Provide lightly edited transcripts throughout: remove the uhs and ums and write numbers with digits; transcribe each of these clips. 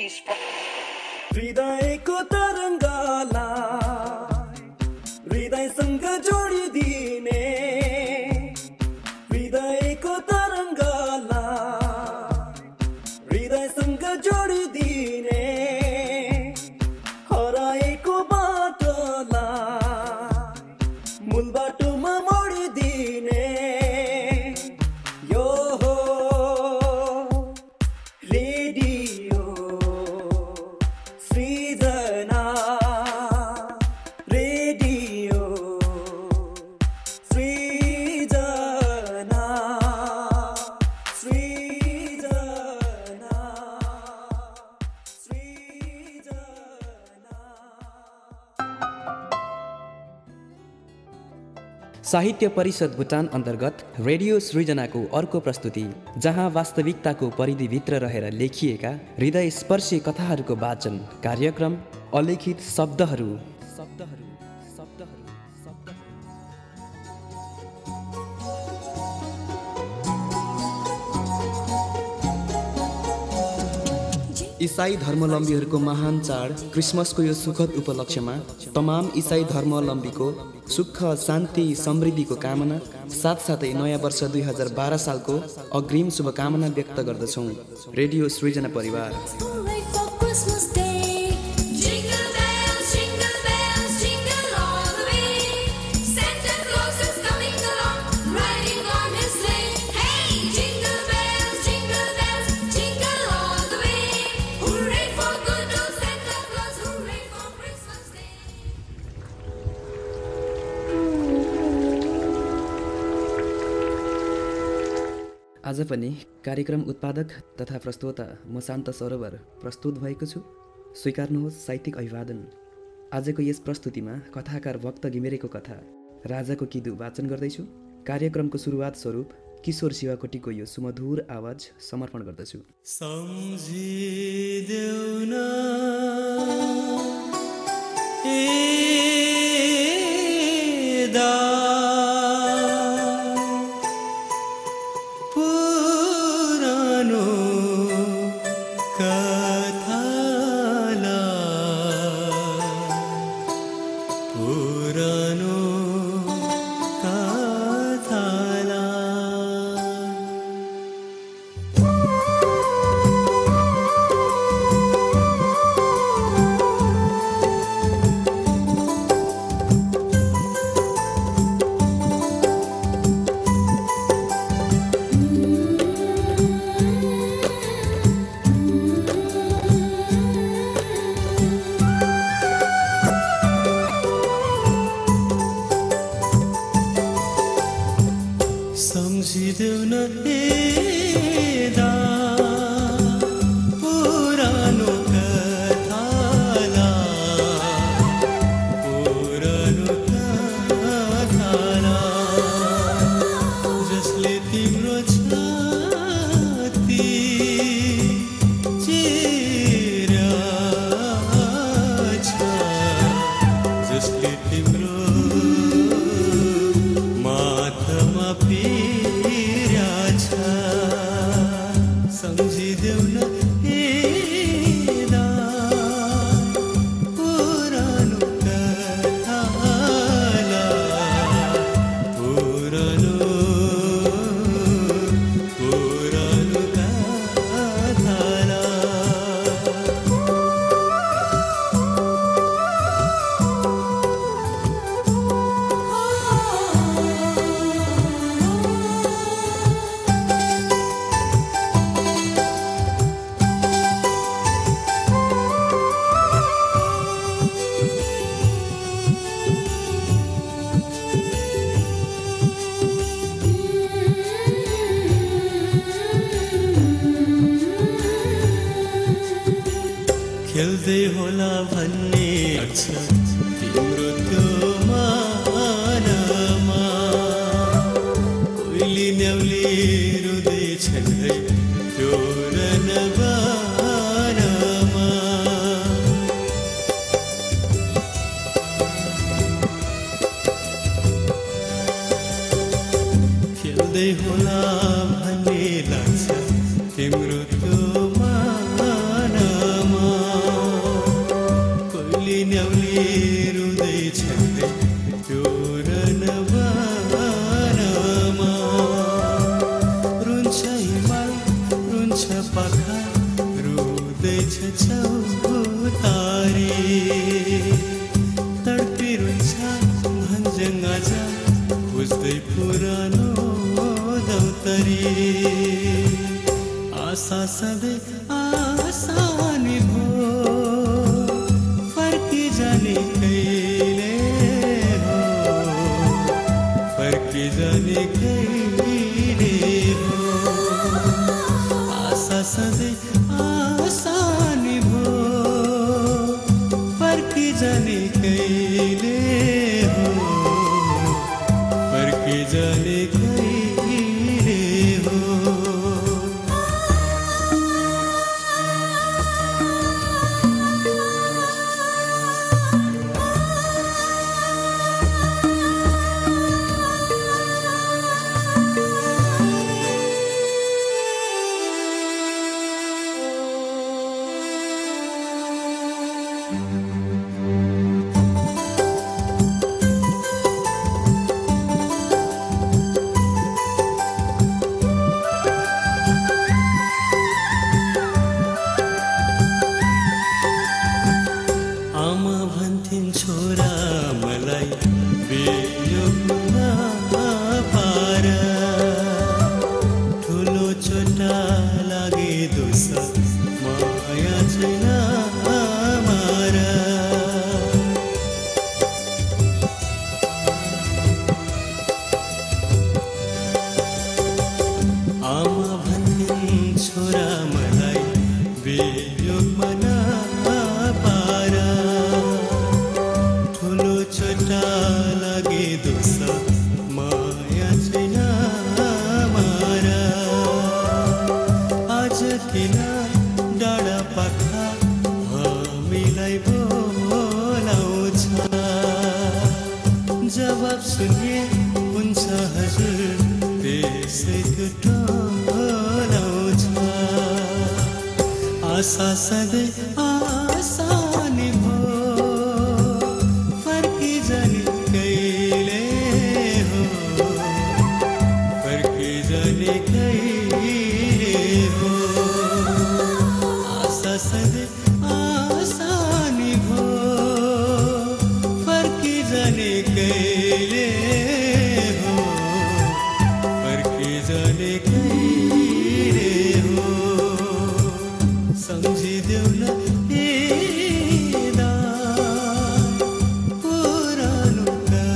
हृदयको तरङ्गलाई हृदयसँग जोडिदिने हृदयको तरङ्गलाई हृदयसँग जोडिदिने हराएको बाटोलाई मूल बाटोमा मोडिदिने यो हो रेडियो सृजना रेडियो सृजना सृजना सृजना। साहित्य परिषद भुटान अन्तर्गत रेडियो सृजनाको अर्को प्रस्तुति, जहाँ वास्तविकताको परिधिभित्र रहेर लेखिएका हृदयस्पर्शी कथाहरूको वाचन कार्यक्रम अलिखित शब्दहरू। इसाई धर्मावलम्बीहरूको महान चाड क्रिसमसको यो सुखद उपलक्ष्यमा तमाम इसाई धर्मावलम्बीको सुख शान्ति समृद्धिको कामना साथसाथै नयाँ वर्ष 2012 सालको अग्रिम शुभकामना व्यक्त गर्दछौँ। रेडियो सृजना परिवार। आज पनि कार्यक्रम उत्पादक तथा प्रस्तोता म शान्त सरोवर प्रस्तुत भएको छु। स्वीकार्नुहोस् साहित्यिक अभिवादन। आजको यस प्रस्तुतिमा कथाकार भक्त घिमिरेको कथा राजाको किदु वाचन गर्दैछु। कार्यक्रमको सुरुवात स्वरूप किशोर शिवाकोटीको यो सुमधुर आवाज समर्पण गर्दछु। खेल्दै होला भन्ने लाग्छ तिम्रो त्यो मानमा, कोइली न्याउली रुँदैछन् है त्यो रनबारमा। खेल्दै होला भन्ने लाग्छ तिम्रो त्यो मानमा, उत्तरी आशा सधैँ आसानी भो फर्की जाने कहिले हो फर्की जाने कहिले हो आशा सधैँ आसानी भो फर्की जाने कहिले हो फर्की जाने कहिले हो आमा भन्थिन् छोरा मलाई बेयोगमा पार ठुलो चोटा लागे दोष माया छैन मार आमा भन्थिन् छोरा मलाई बेयोगमा पार ठुलो चोटा लागे दोष माया छैन मार आज किन डाँडा पाखा हामीलाई बोलाउँछ जवाब सुने हुन्छ हजुर त्यसै त्यो टोलाउँछ आशा सधैँ आसानी भो फर्की जाने कहिले हो फर्की जाने कहिले हो आशा सधैँ आसानी भो फर्की जाने कहिले हो फर्की जाने कहिले हो सम्झिदेऊ न पुरानो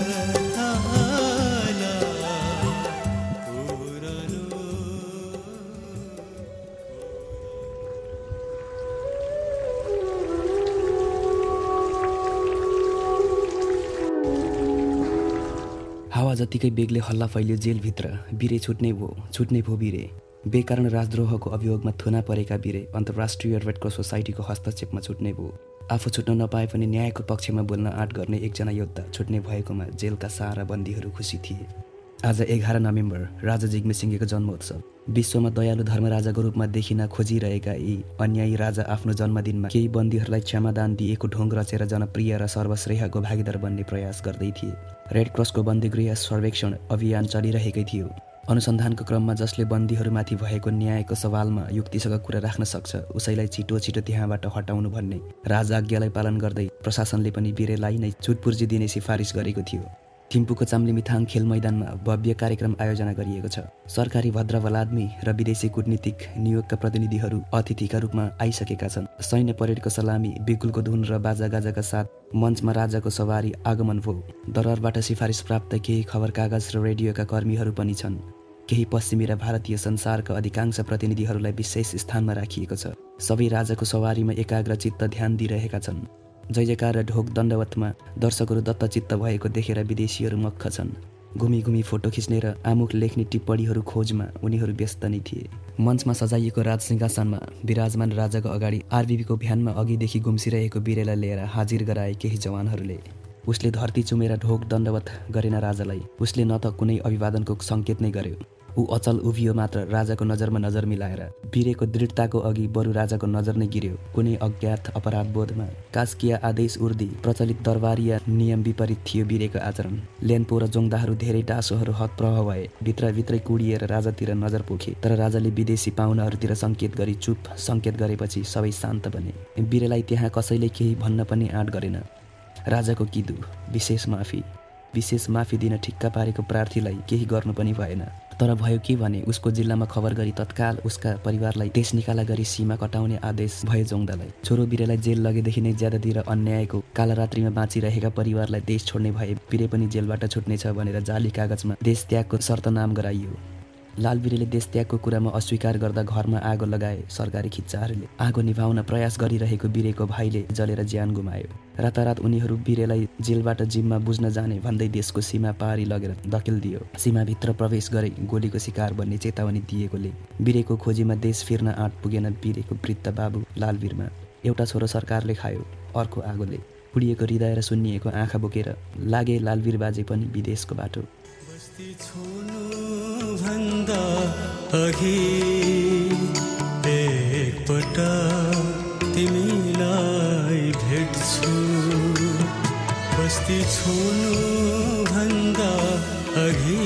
कथालाई पुरानो हावा जतिकै बेगले हल्ला फैल्यो जेलभित्र बिरे छुट्ने भो बिरे बेकारण राजद्रोहको अभियोगमा थुना परेका बिरे अन्तर्राष्ट्रिय रेड क्रस सोसाइटीको हस्तक्षेपमा छुट्ने भो आफू छुट्न नपाए पनि न्यायको पक्षमा बोल्न आँट गर्ने एकजना योद्धा छुट्ने भएकोमा जेलका सारा बन्दीहरू खुसी थिए। आज 11 नोभेम्बर राजा जिग्मेसिंहेको जन्मोत्सव विश्वमा दयालु धर्मराजाको रूपमा देखिन खोजिरहेका यी अन्यायी राजा आफ्नो जन्मदिनमा केही बन्दीहरूलाई क्षमादान दिएको ढोङ रचेर जनप्रिय र सर्वश्रेयको भागीदार बन्ने प्रयास गर्दै थिए। रेड क्रसको बन्दीगृह सर्वेक्षण अभियान चलिरहेकै थियो। अनुसन्धानको क्रममा जसले बन्दीहरूमाथि भएको न्यायको सवालमा युक्तिसँग कुरा राख्न सक्छ उसैलाई छिटो छिटो त्यहाँबाट हटाउनु भन्ने राजा आज्ञालाई पालन गर्दै प्रशासनले पनि बिरेलाई नै छुटपुर्जी दिने सिफारिस गरेको थियो। थिम्पूको चाम्लिमिथाङ खेल मैदानमा भव्य कार्यक्रम आयोजना गरिएको छ। सरकारी भद्रवलादमी र विदेशी कूटनीतिक नियोगका प्रतिनिधिहरू अतिथिका रूपमा आइसकेका छन्। सैन्य परेडको सलामी बिगुलको धुन र बाजागाजाका साथ मञ्चमा राजाको सवारी आगमन भयो। दरबारबाट सिफारिस प्राप्त केही खबर कागज र रेडियोका कर्मीहरू पनि छन्। केही पश्चिमी र भारतीय संसारका अधिकांश प्रतिनिधिहरूलाई विशेष स्थानमा राखिएको छ। सबै राजाको सवारीमा एकाग्रचित्त ध्यान दिइरहेका छन्। जय जयकार र ढोक दण्डवतमा दर्शकहरू दत्तचित्त भएको देखेर विदेशीहरू मक्ख छन्। घुमी घुमी फोटो खिच्ने र आमुख लेख्ने टिप्पणीहरू खोजमा उनीहरू व्यस्त नै थिए। मञ्चमा सजाइएको राजसिंहासनमा विराजमान राजाको अगाडि आरबीबीको भ्यानमा अघिदेखि गुम्सिरहेको बिरेलाई लिएर हाजिर गराए केही जवानहरूले। उसले धरती चुमेर ढोक दण्डवत गरेन राजालाई। उसले न त कुनै अभिवादनको सङ्केत नै गर्यो। ऊ अचल उभियो मात्र राजाको नजरमा नजर मिलाएर। बिरेको दृढताको अघि बरु राजाको नजर नै गिर्यो। कुनै अज्ञात अपराध बोधमा कास्किया आदेश उर्दी प्रचलित दरबारीय नियम विपरीत थियो बिरेको आचरण। लेन्पो र जोङदाहरू धेरै टासोहरू हतप्रभ भए। भित्रभित्रै कुडिएर राजातिर नजर पोखे। तर राजाले विदेशी पाहुनाहरूतिर सङ्केत गरी चुप सङ्केत गरेपछि सबै शान्त बने। बिरेलाई त्यहाँ कसैले केही भन्न पनि आँट गरेन। राजाको किदु, विशेष माफी। विशेष माफी दिन ठिक्का पारेको प्रार्थीलाई केही गर्नु पनि भएन। तर भयो के भने उसको जिल्लामा खबर गरी तत्काल उसका परिवारलाई देश निकाला गरी सीमा कटाउने आदेश भयो जोङदालाई। छोरो बिरेलाई जेल लगेदेखि नै ज्यादातिर अन्यायको कालरात्रिमा बाँचिरहेका परिवारलाई देश छोड्ने भए बिरे पनि जेलबाट छुट्नेछ भनेर जाली कागजमा देश त्यागको शर्त नाम गराइयो। लालबिरेले देश त्यागको कुरामा अस्वीकार गर्दा घरमा आगो लगाए सरकारी खिच्चाहरूले। आगो निभाउन प्रयास गरिरहेको बिरेको भाइले जलेर ज्यान गुमायो। रातारात उनीहरू बिरेलाई जेलबाट जिम्मा बुझ्न जाने भन्दै देशको सीमा पारी लगेर धकेलिदियो। सीमाभित्र प्रवेश गरे गोलीको शिकार बन्ने चेतावनी दिएकोले बिरेको खोजीमा देश फिर्न आँट पुगेन बिरेको वृद्ध बाबु लालवीरमा। एउटा छोरो सरकारले खायो, अर्को आगोले। पुडिएको हृदय र सुन्निएको आँखा बोकेर लागे लालवीर बाजे पनि विदेशको बाटो। भन्दा अघि एकपटक तिमीलाई भेट्छु। बस्ती छोड्नु भन्दा अघि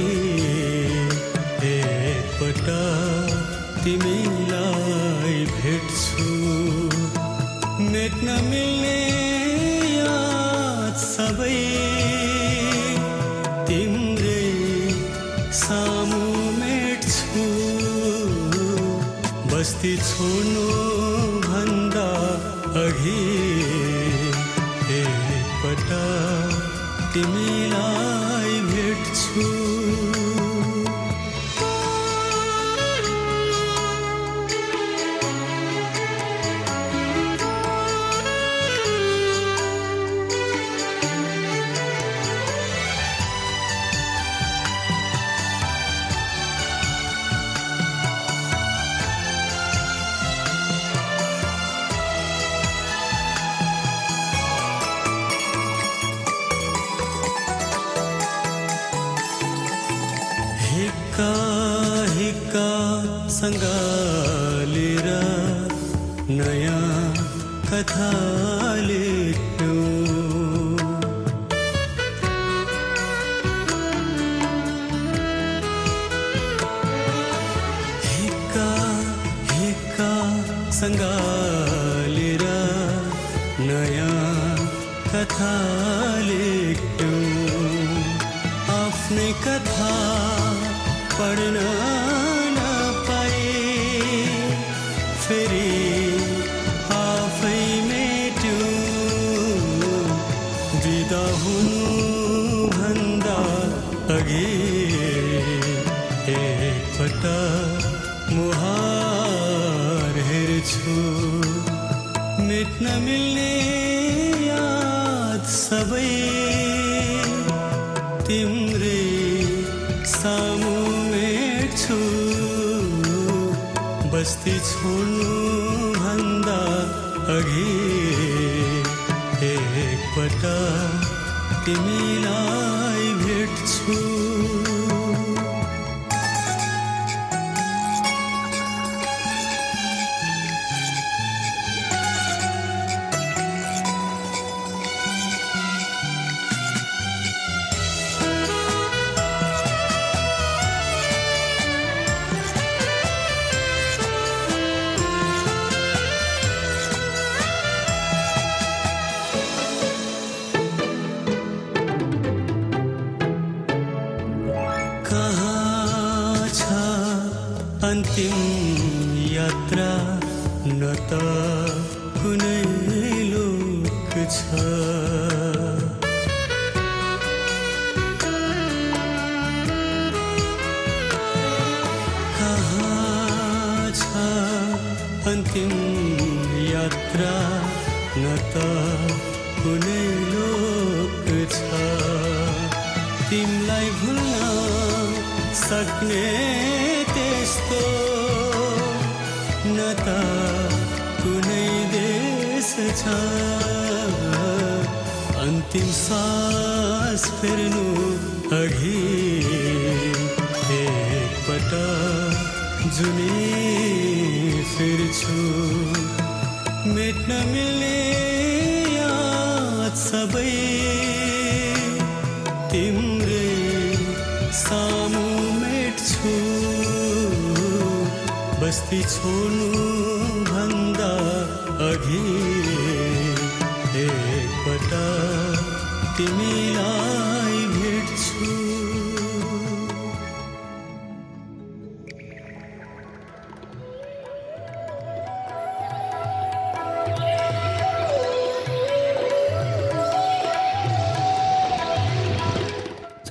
एकपटक तिमीलाई भेट्छु। मेट्न मिल्ने याद सबै तिम्रै सामु मेट्छु। बस्ती छोड्नु भन्दा अघि एकपटक तिमीलाई भेट्छु। हिक्का सँगालेर नयाँ कथा लेख्नु। हिक्का सँगालेर नयाँ कथा लेख्नु। आफ्नै कथा पढ्न नपाए फेरि आफै मेट्यो। बिदा हुनु भन्दा अघि एकपटक मुहार हेर्छु। मेट्न मिल्ने याद सबै तिम्रै सामु मेट्छु। बस्ती छोड्नु भन्दा अघि एकपटक तिमीलाई भेट्छु। अन्तिम यात्रा न त कुनै लोक छ। कहाँ छ अन्तिम यात्रा न त कुनै लोक छ। तिमीलाई भुल्न सक्ने त्यस्तो न त कुनै देश छ। अन्तिम सास फेर्नु अघि एकपटक जुनी फिर्छु। मेट्न मिल्ने याद सबै तिम्रै सामु मेट्छु। बस्ती छोड्नु भन्दा अघि एकपटक तिमीलाई भेट्छु।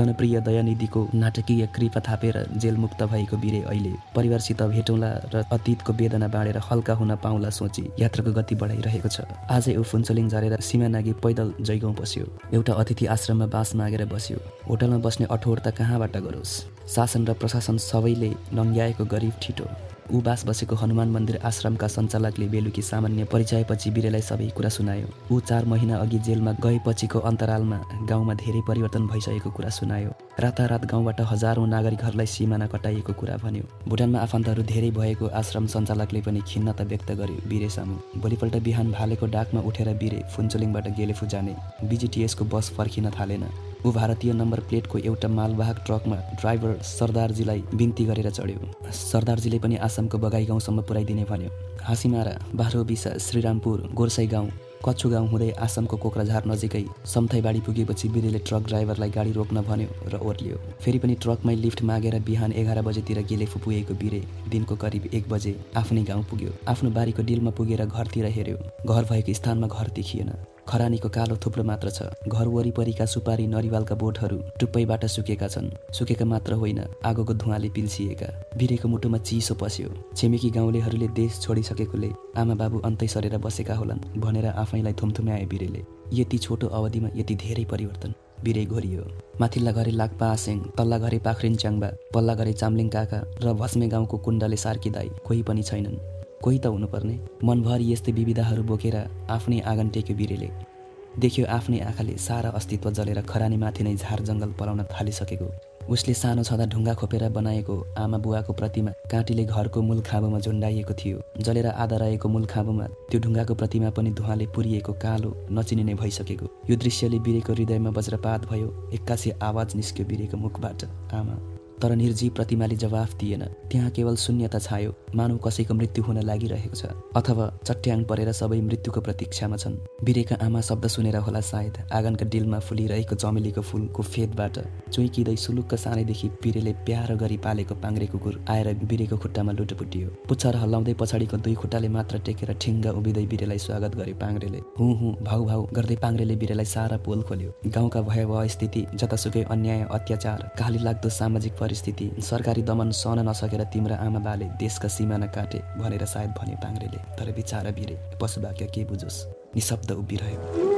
जनप्रिय दयानिधिको नाटकीय कृपा थापेर जेलमुक्त भएको बिरे अहिले परिवारसित भेटौँला र अतीतको वेदना बाँडेर हल्का हुन पाउला सोची यात्राको गति बढाइरहेको छ। आजै ऊ फुन्चोलिङ झरेर सीमा नागी पैदल जयगाउँ बस्यो। एउटा अतिथि आश्रममा बास मागेर बस्यो। होटलमा बस्ने अठोट त कहाँबाट गरोस्? शासन र प्रशासन सबैले नङ्ग्याएको गरिब ठिटो। ऊ बास बसेको हनुमान मन्दिर आश्रमका सञ्चालकले बेलुकी सामान्य परिचयपछि बिरेलाई सबै कुरा सुनायो। ऊ 4 महिना अघि जेलमा गएपछिको अन्तरालमा गाउँमा धेरै परिवर्तन भइसकेको कुरा सुनायो। रातारात गाउँबाट हजारौँ नागरिकहरूलाई सिमाना कटाइएको कुरा भन्यो। भुटानमा आफन्तहरू धेरै भएको आश्रम सञ्चालकले पनि खिन्नता व्यक्त गर्यो बिरे सामु। भोलिपल्ट बिहान भालेको डाकमा उठेर बिरे फुन्चोलिङबाट गेलेफु जाने BGTS को बस फर्किन थालेन। ऊ भारतीय नम्बर प्लेटको एउटा मालवाहक ट्रकमा ड्राइभर सरदारजीलाई बिन्ती गरेर चढ्यो। सरदारजीले पनि आसामको बगाई गाउँसम्म पुर्याइदिने भन्यो। हाँसीमारा, बाह्रोबिसा, श्रीरामपुर, गोर्साई गाउँ, कच्छु गाउँ हुँदै आसामको कोक्राझार नजिकै समथाइबाडी पुगेपछि बिरेले ट्रक ड्राइभरलाई गाडी रोक्न भन्यो र ओर्लियो। फेरि पनि ट्रकमै लिफ्ट मागेर बिहान 11 बजेतिर गेलेफु पुगेको बिरे दिनको करिब 1 बजे आफ्नै गाउँ पुग्यो। आफ्नो बारीको डिलमा पुगेर घरतिर हेऱ्यो। घर भएको स्थानमा घर देखिएन। खरानीको कालो थुप्रो मात्र छ। घर वरिपरिका सुपारी नरिवालका बोटहरू टुप्पैबाट सुकेका छन्। सुकेका मात्र होइन, आगोको धुवाँले पिल्सिएका। बिरेको मुटुमा चिसो पस्यो। छिमेकी गाउँलेहरूले देश छोडिसकेकोले आमा बाबु अन्तै सरेर बसेका होलान् भनेर आफैलाई थुम्थुम्याए बिरेले। यति छोटो अवधिमा यति धेरै परिवर्तन। बिरे घोरियो। माथिल्ला घरे लाक्पा आसेङ, तल्ला घरे पाखरिन च्याङ्बा, पल्ला घरे चाम्लिङ काका र भस्मे गाउँको कुण्डले सार्की दाई कोही पनि छैनन्। कोही त हुनुपर्ने। मनभरि यस्तै विविधाहरू बोकेर आफ्नै आँगन टेक्यो बिरेले। देख्यो आफ्नै आँखाले सारा अस्तित्व जलेर खरानी माथि नै झार जङ्गल पलाउन थालिसकेको। उसले सानो छँदा ढुङ्गा खोपेर बनाएको आमा बुवाको प्रतिमा काँटीले घरको मूल खाँबोमा झुन्डाइएको थियो। जलेर आधा रहेको मूल खाँबोमा त्यो ढुङ्गाको प्रतिमा पनि धुवाँले पुरिएको कालो नचिनिने भइसकेको। यो दृश्यले बिरेको हृदयमा वज्रपात भयो। एक्कासी आवाज निस्क्यो बिरेको मुखबाट, आमा। तर निर्जीव प्रतिमाले जवाफ दिएन। त्यहाँ केवल शून्यता छायो, मानव कसैको मृत्यु हुन लागिरहेको छ अथवा चट्याङ परेर सबै मृत्युको प्रतीक्षामा छन्। बिरेका आमा शब्द सुनेर होला सायद आँगनका डिलमा फुलिरहेको चमेलीको फुलको फेदबाट चुइकिँदै सुलुक्क सानैदेखि बिरेले प्यारो गरी पालेको पाङ्ग्रे कुकुर आएर बिरेको खुट्टामा लुटपुटियो। पुच्छर हल्लाउँदै पछाडिको 2 खुट्टाले मात्र टेकेर ठिङ्ग उभिँदै बिरेलाई स्वागत गर्यो पाङ्ग्रेले। हुँ हुँ भाउ भाउ गर्दै पाङ्ग्रेले बिरेलाई सारा पोल खोल्यो। गाउँका भयावह स्थिति, जतासुकै अन्याय अत्याचार, काली लाग्दो सामाजिक परिस्थिति, सरकारी दमन सहन नसकेर तिम्रा आमा बाले देशका सिमाना काटे भनेर सायद भन्यो पाङ्ग्रेले। तर बिचारा बिरे पशुभाग्य के बुझोस्, निशब्द उभिरह्यो।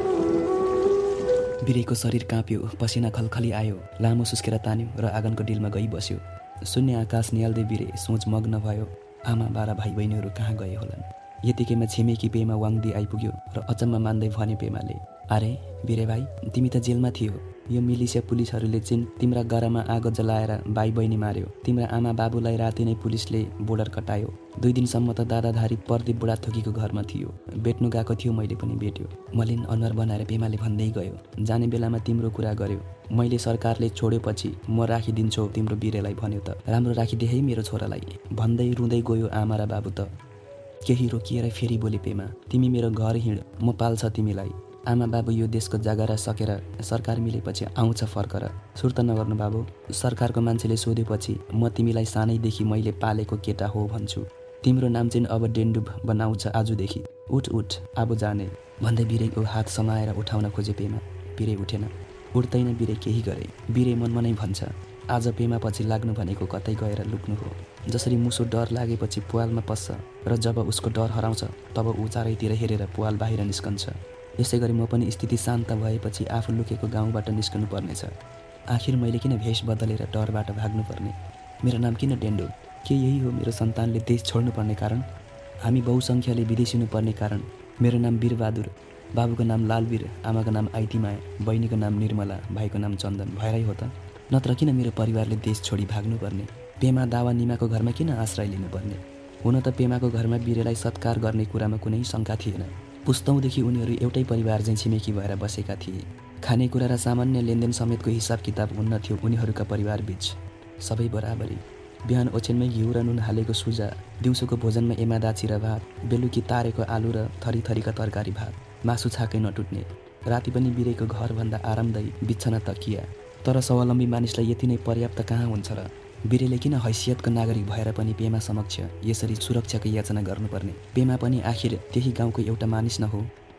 बिरेको शरीर काँप्यो, पसिना खलखली आयो। लामो सुस्केर तान्यो र आँगनको डिलमा गई बस्यो। शून्य आकाश निहाल्दै बिरे सोच मग्न भयो। आमा बारा भाइ बहिनीहरू कहाँ गए होलान्? यतिकैमा छिमेकी पेमा वाङदी आइपुग्यो र अचम्म मान्दै भन्यो पेमाले, अरे बिरे भाइ, तिमी त जेलमा थियो। यो मिलिसिया पुलिसहरूले चाहिँ तिम्रा गरामा आगो जलाएर भाइ बहिनी मार्यो। तिम्रा आमा बाबुलाई राति नै पुलिसले बोर्डर कटायो। 2 दिनसम्म त दादाधारी प्रदीप बुढा थोकीको घरमा थियो। भेट्नु गएको थियो, मैले पनि भेट्यो। मलिन अनुहार बनाएर पेमाले भन्दै गयो, जाने बेलामा तिम्रो कुरा गर्यो। मैले सरकारले छोडेपछि म राखिदिन्छु तिम्रो बिरेलाई भन्यो त। राम्रो राखिदे है मेरो छोरालाई भन्दै रुँदै गयो आमा र बाबु त। केही रोकिएर फेरि बोले पेमा, तिमी मेरो घर हिँड, म पाल्छ तिमीलाई। आमा बाबु यो देशको जग्गा सकेर सरकार मिलेपछि आउँछ फर्कर। सुर्ता नगर्नु बाबु, सरकारको मान्छेले सोधेपछि म तिमीलाई सानैदेखि मैले पालेको केटा हो भन्छु। तिम्रो नाम चाहिँ अब डेन्डुब बनाउँछ आजदेखि। उठ उठ अब जाने भन्दै बिरेको हात समाएर उठाउन खोजे पेमा। बिरे उठेन, उठ्दैन बिरे केही गरे। बिरे मनमा नै भन्छ, आज पेमा पछि लाग्नु भनेको कतै गएर लुक्नु हो। जसरी मुसो डर लागेपछि पुवालमा पस्छ र जब उसको डर हराउँछ तब ऊ चारैतिर हेरेर पुवाल बाहिर निस्कन्छ। यसै गरी म पनि स्थिति शान्त भएपछि आफू लुकेको गाउँबाट निस्कनु पर्नेछ। आखिर मैले किन भेष बदलेर डरबाट भाग्नु पर्ने? मेरो नाम किन डेन्डु? के यही हो मेरो सन्तानले देश छोड्नु पर्ने कारण? हामी बहुसङ्ख्याले विदेशिनु पर्ने कारण? मेरो नाम वीरबहादुर, बाबुको नाम लालवीर, आमाको नाम आइतीमाया, बहिनीको नाम निर्मला, भाइको नाम चन्दन भएरै हो त? नत्र किन मेरो परिवारले देश छोडी भाग्नु पर्ने? पेमा दावा निमाको घरमा किन आश्रय लिनुपर्ने? हुन त पेमाको घरमा बिरेलाई सत्कार गर्ने कुरामा कुनै शङ्का थिएन। पुस्तौँदेखि उनीहरू एउटै परिवार चाहिँ छिमेकी भएर बसेका थिए। खानेकुरा र सामान्य लेनदेन समेतको हिसाब किताब हुन्न थियो उनीहरूका परिवार बीच। सबै बराबरी। बिहान ओछ्यानमै घिउ र नुन हालेको सुजा, दिउँसोको भोजनमा एमा दाची र भात, बेलुकी तारेको आलु र थरीथरीका तरकारी भात, मासु छाकै नटुट्ने। राति पनि बिरेको घरभन्दा आरामदायी बिछना तकिया। तर स्वावलम्बी मानिसलाई यति नै पर्याप्त कहाँ हुन्छ र? बिरेले किन हैसियतको नागरिक भएर पनि पेमा समक्ष यसरी सुरक्षाको याचना गर्नुपर्ने? पेमा पनि आखिर त्यही गाउँको एउटा मानिस न हो?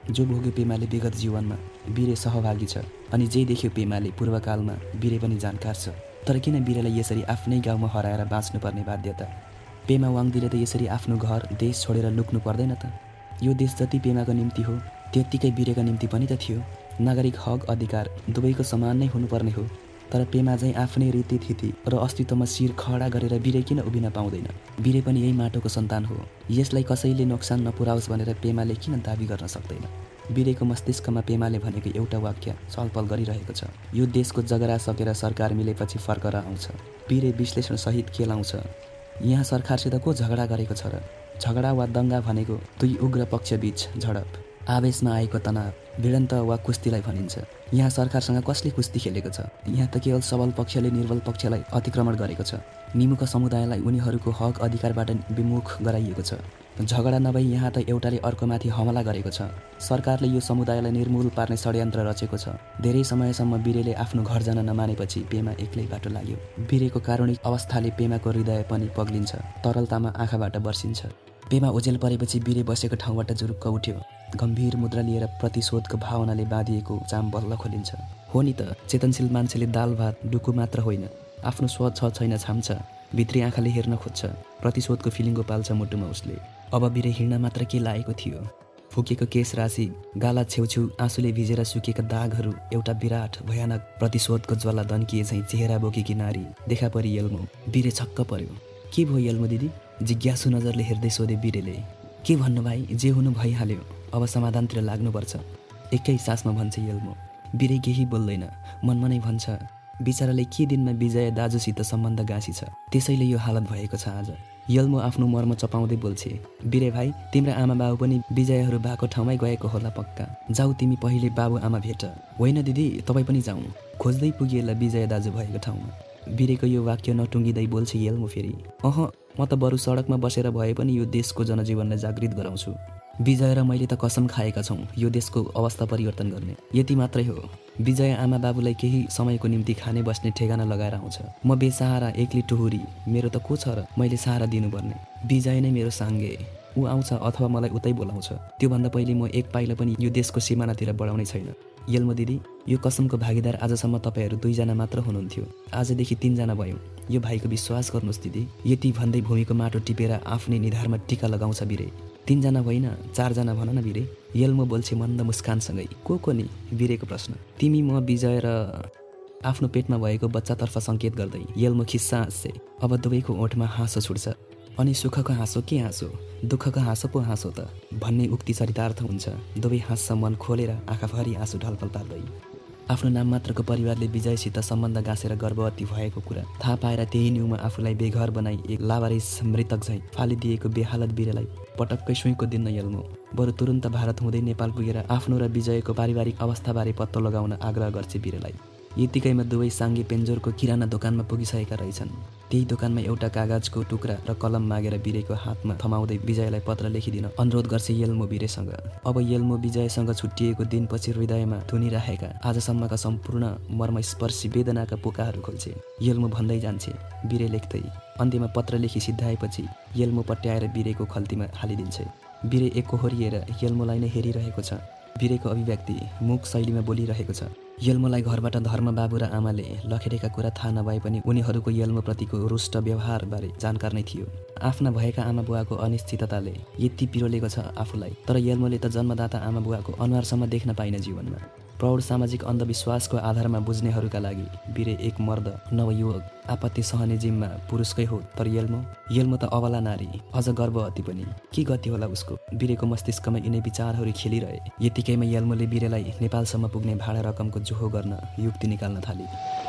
जो भोग्यो पेमाले विगत जीवनमा वीरे सहभागी छ अनि जे देख्यो पेमाले पूर्वकालमा वीरे पनि जानकार छ। तर किन वीरेलाई यसरी आफ्नै गाउँमा हराएर बाँच्नुपर्ने बाध्यता? पेमा वाङदीले त यसरी आफ्नो घर देश छोडेर लुक्नु पर्दैन त? यो देश जति पेमाको निम्ति हो त्यत्तिकै वीरेको निम्ति पनि त थियो। नागरिक हक अधिकार दुवैको समान नै हुनुपर्ने हो। तर पेमा चाहिँ आफ्नै रीतिथिति र अस्तित्वमा शिर खडा गरेर वीरे किन उभिन पाउँदैन? वीरे पनि यही माटोको सन्तान हो। यसलाई कसैले नोक्सान नपुर्याओस् भनेर पेमाले किन दाबी गर्न सक्दैन? वीरेको मस्तिष्कमा पेमाले भनेको एउटा वाक्य छलफल गरिरहेको छ। यो देशको जगरा सकेर सरकार मिलेपछि फर्केर आउँछ। वीरे विश्लेषण सहित के लाउँछ? यहाँ सरकारसित को झगडा गरेको छ र? झगडा वा दङ्गा भनेको दुई उग्र पक्षबीच झडप, आवेशमा आएको तनाव, भिडन्त वा कुस्तीलाई भनिन्छ। यहाँ सरकारसँग कसले कुस्ती खेलेको छ? यहाँ त केवल सबल पक्षले निर्बल पक्षलाई अतिक्रमण गरेको छ। निमुख समुदायलाई उनीहरूको हक अधिकारबाट विमुख गराइएको छ। झगडा नभई यहाँ त एउटाले अर्कोमाथि हमला गरेको छ। सरकारले यो समुदायलाई निर्मूल पार्ने षड्यन्त्र रचेको छ। धेरै समयसम्म वीरेले आफ्नो घर जान नमानेपछि पेमा एक्लै बाटो लाग्यो। वीरेको कारुणिक अवस्थाले पेमाको हृदय पनि पग्लिन्छ, तरलतामा आँखाबाट बर्सिन्छ। पेमा ओझेल परेपछि वीरे बसेको ठाउँबाट जुरुक्क उठ्यो। गम्भीर मुद्रा लिएर प्रतिशोधको भावनाले बाँधिएको चाम बल्ल खोलिन्छ। हो नि त, चेतनशील मान्छेले दाल भात डुकु मात्र होइन, आफ्नो स्व छ छैन छाम्छ, भित्री आँखाले हेर्न खोज्छ। प्रतिशोधको फिलिङ्गो पाल्छ मुटुमा उसले। अब वीरे हिँड्न मात्र के लागेको थियो? फुकेको केश राशि, गाला छेउछेउ आँसुले भिजेर सुकेका दागहरू, एउटा विराट भयानक प्रतिशोधको ज्वाला दन्किए झैँ चेहरा बोकेकी नारी देखा परी यल्मो। वीरे छक्क पर्यो। के भयो यल्मो दिदी? जिज्ञासु नजरले हेर्दै सोधे वीरेले। के भन्नु भाइ, जे हुनु भइहाल्यो, अब समाधानतिर लाग्नुपर्छ, एकै सासमा भन्छ यल्मो। वीरे केही बोल्दैन, मनमा नै भन्छ बिचाराले के दिनमा विजय दाजुसित सम्बन्ध गाँसी छ, त्यसैले यो हालत भएको छ आज। यल्मो आफ्नो मर्म चपाउँदै बोल्छे। वीरे भाइ, तिम्रा आमा बाबु पनि विजयहरू भएको ठाउँमै गएको होला पक्का। जाऊ तिमी पहिले बाबु आमा भेट। होइन दिदी, तपाईँ पनि जाउँ, खोज्दै पुगिएला विजय दाजु भएको ठाउँमा। वीरेको यो वाक्य नटुङ्गिँदै बोल्छ यल्मो फेरि। म त बरु सडकमा बसेर भए पनि यो देशको जनजीवनलाई जागृत गराउँछु। विजय र मैले त कसम खाएका छौँ यो देशको अवस्था परिवर्तन गर्ने। यति मात्रै हो। विजय आमा बाबुलाई केही समयको निम्ति खाने बस्ने ठेगाना लगाएर आउँछ। म बेसहारा एक्लै टुहुरी, मेरो त को छ र मैले सहारा दिनुपर्ने? विजय नै मेरो साङ्गे, ऊ आउँछ अथवा मलाई उतै बोलाउँछ। त्योभन्दा पहिले म एक पाइला पनि यो देशको सिमानातिर बढाउने छैन। यल्मो दिदी, यो कसमको भागीदार आजसम्म तपाईँहरू 2 जना मात्र हुनुहुन्थ्यो, आजदेखि 3 जना भयौँ। यो भाइको विश्वास गर्नुहोस् दिदी। यति भन्दै भूमिको माटो टिपेर आफ्नै निधारमा टिका लगाउँछ वीरे। 3 जना होइन, 4 जना भन न वीरे। यल्मो बोल्छे मन्द मुस्कानसँगै। को नि? वीरेको प्रश्न। तिमी, म, विजय र आफ्नो पेटमा भएको बच्चातर्फ सङ्केत गर्दै यल्मो खिस्सा हाँस्छे। अब दुवैको ओठमा हाँसो छुट्छ। अनि सुखको हाँसो के हाँसो, दुःखको हाँसो पो हाँसो त भन्ने उक्ति चरितार्थ हुन्छ। दुवै हाँस्छ मन खोलेर, आँखाभरि आँसु ढलपल पार्दै। आफ्नो नाम मात्रको परिवारले विजयसित सम्बन्ध गाँसेर गर्भवती भएको कुरा थाहा पाएर त्यही न्युमा आफूलाई बेघर बनाई एक लावारिस मृतक झैँ फालिदिएको बेहालत वीरेलाई पटक्कै सुइँको दिन्न यल्मो। बरु तुरुन्त भारत हुँदै नेपाल पुगेर आफ्नो र विजयको पारिवारिक अवस्थाबारे पत्तो लगाउन आग्रह गर्छ वीरेलाई। यतिकैमा दुवै साङ्गे पेन्जोरको किराना दोकानमा पुगिसकेका रहेछन्। त्यही दोकानमा एउटा कागजको टुक्रा र कलम मागेर वीरेको हातमा थमाउँदै विजयलाई पत्र लेखिदिन अनुरोध गर्छ यल्मो वीरेसँग। अब यल्मो विजयसँग छुट्टिएको दिनपछि हृदयमा थुनिरहेका आजसम्मका सम्पूर्ण मर्मस्पर्शी वेदनाका पोकाहरू खोल्छे। यल्मो भन्दै जान्छे, वीरे लेख्दै। अन्त्यमा पत्र लेखी सिद्धाएपछि यल्मो पट्याएर वीरेको खल्तीमा हालिदिन्छे। वीरे एकहोरिएर यल्मोलाई नै हेरिरहेको छ। वीरेको अभिव्यक्ति मुख शैलीमा बोलिरहेको छ। यल्मोलाई घरबाट धर्मबाबु र आमाले लखेटेका कुरा थाहा नभए पनि उनीहरूको यल्मोप्रतिको रुष्ट व्यवहारबारे जानकार नै थियो। आफ्ना भएका आमा बुवाको अनिश्चितताले यति पिरोलेको छ आफूलाई। तर यल्मोले त जन्मदाता आमा बुवाको अनुहारसम्म देख्न पाइन जीवनमा। प्रौढ सामाजिक अन्धविश्वासको आधारमा बुझ्नेहरूका लागि वीरे एक मर्द नवयुवक, आपत्ति सहने जिम्मा पुरुषकै हो। तर यल्मो त अबला नारी, अझ गर्भवती पनि। के गति होला उसको? वीरेको मस्तिष्कमा यिनै विचारहरू खेलिरहे। यतिकैमा यल्मोले वीरेलाई नेपालसम्म पुग्ने भाडा रकमको जोहो गर्न युक्ति निकाल्न थाले।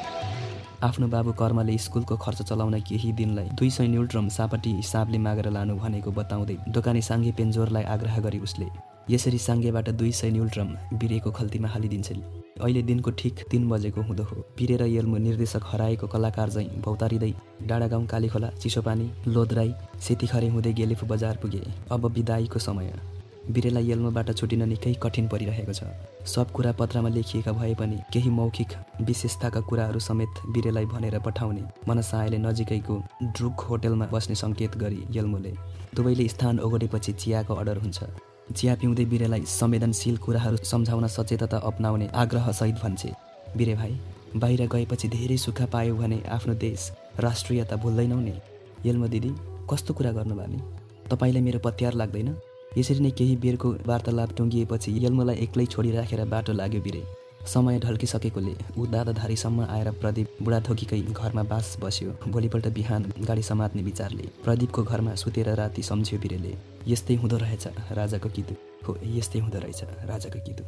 आफ्नो बाबु कर्मले स्कुलको खर्च चलाउन केही दिनलाई 200 न्युट्रम सापटी हिसाबले मागेर लानु भनेको बताउँदै दोकानी साङ्गे पेन्जोरलाई आग्रह गरी उसले। यसरी साङ्गेबाट 200 न्युट्रम वीरेको खल्तीमा हालिदिन्छ। अहिले दिनको ठिक 3 बजेको हुँदो हो। वीरे र यल्मो निर्देशक हराएको कलाकार झैँ भौतारिँदै डाँडागाउँ, कालीखोला, चिसोपानी, लोदराई, सेतीखरे हुँदै गेलेफु बजार पुगे। अब बिदाईको समय। वीरेलाई यल्मोबाट छुटिन निकै कठिन परिरहेको छ। सब कुरा पत्रमा लेखिएका भए पनि केही मौखिक विशेषताका कुराहरू समेत वीरेलाई भनेर पठाउने मनसायले नजिकैको ड्रुक होटेलमा बस्ने सङ्केत गरी यल्मोले। दुवैले स्थान ओगटेपछि चियाको अर्डर हुन्छ। चिया पिउँदै बिरेलाई संवेदनशील कुराहरू सम्झाउन सचेतता अपनाउने आग्रहसहित भन्छे, बिरे भाइ, बाहिर गएपछि धेरै सुख पायो भने आफ्नो देश राष्ट्रियता भुल्दैनौ नि। यल्मा दिदी, कस्तो कुरा गर्नुभयो नि? तपाईँलाई मेरो पत्यार लाग्दैन? यसरी नै केही बेरको वार्तालाप टुङ्गिएपछि यल्मोलाई एक्लै छोडिराखेर बाटो लाग्यो बिरे। समय ढल्किसकेकोले ऊ दादाधारीसम्म आएर प्रदीप बुढाथोकीकै घरमा बास बस्यो। भोलिपल्ट बिहान गाडी समात्ने विचारले प्रदीपको घरमा सुतेर राति सम्झ्यो बिरेले। यस्तै हुँदो रहेछ राजाको किदु। हो, यस्तै हुँदो रहेछ राजाको किदु।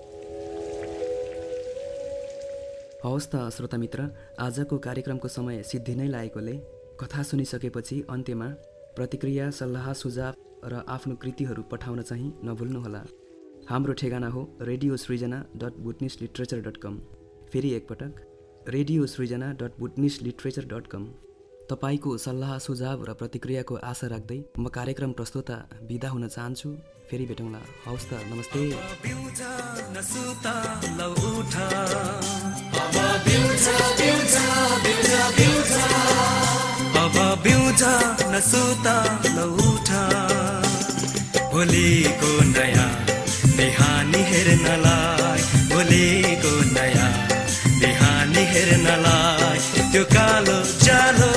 हवस् त श्रोता मित्र, आजको कार्यक्रमको समय सिद्धि नै लागेकोले कथा सुनिसकेपछि अन्त्यमा प्रतिक्रिया, सल्लाह, सुझाव र आफ्नो कृतिहरू पठाउन चाहिँ नभुल्नुहोला। हाम्रो ठेगाना हो radiosrijana.bhutanese.literature.com। फेरि एकपटक radiosrijana.bhutanese.literature.com। तपाईँको सल्लाह, सुझाव र प्रतिक्रियाको आशा राख्दै म कार्यक्रम प्रस्तुता बिदा हुन चाहन्छु। फेरि भेटौँला। हवस् त, नमस्ते। भोलिको नयाँ बिहानी हेर्नलाई, भोलिको नयाँ बिहानी हेर्नलाई, त्यो कालो जालो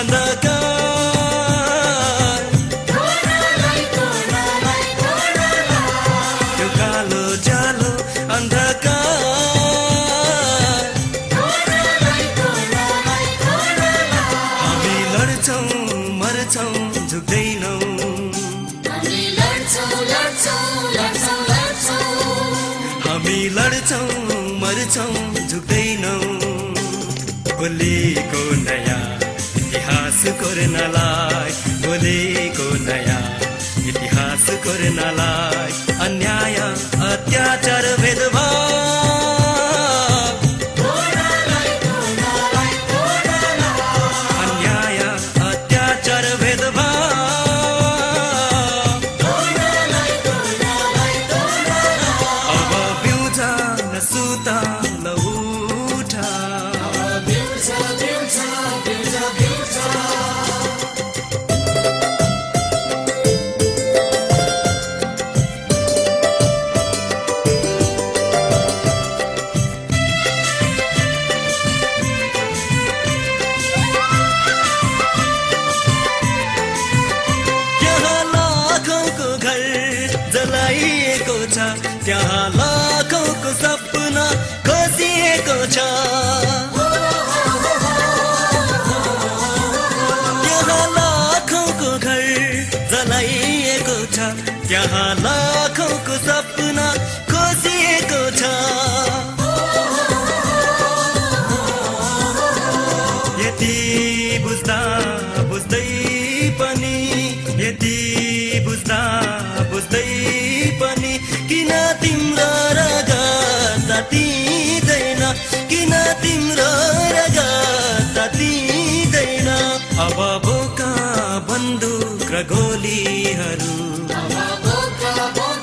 अन्धकार, त्यो कालो जालो अन्धकार, हामी लड्छौँ मर्छौँ झुक्दैनौँ, हामी लड्छौँ मर्छौँ झुक्दैनौँ, भोलिको नयाँ इतिहास कोर्नलाई, भोलिको नयाँ इतिहास कोर्नलाई, अन्याय अत्याचार भेदभाव, अन्याय अत्याचार भेदभाव, त्यहाँ लाखौंको सपना खोसिएको छ, त्यहाँ लाखौंको घर जलाइएको छ, त्यहाँ लाखौंको सपना खोसिएको छ, यति बुझ्दा बुझ्दै पनि, यति बुझ्दा बुझ्दै पनि किन तिम्रो रगत तातिँदैन, किन तिम्रो रगत तातिँदैन, अब बोका बन्दुक र गोलीहरू, अब बोका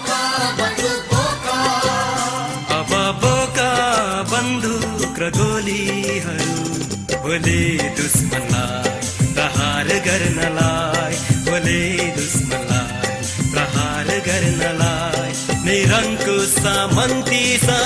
बन्दुक र गोलीहरू, भोलि दुश्मनलाई प्रहार गर्नलाई, भोलि दुश्मनलाई प्रहार गर्नलाई, निरङ्कुश सामन्ती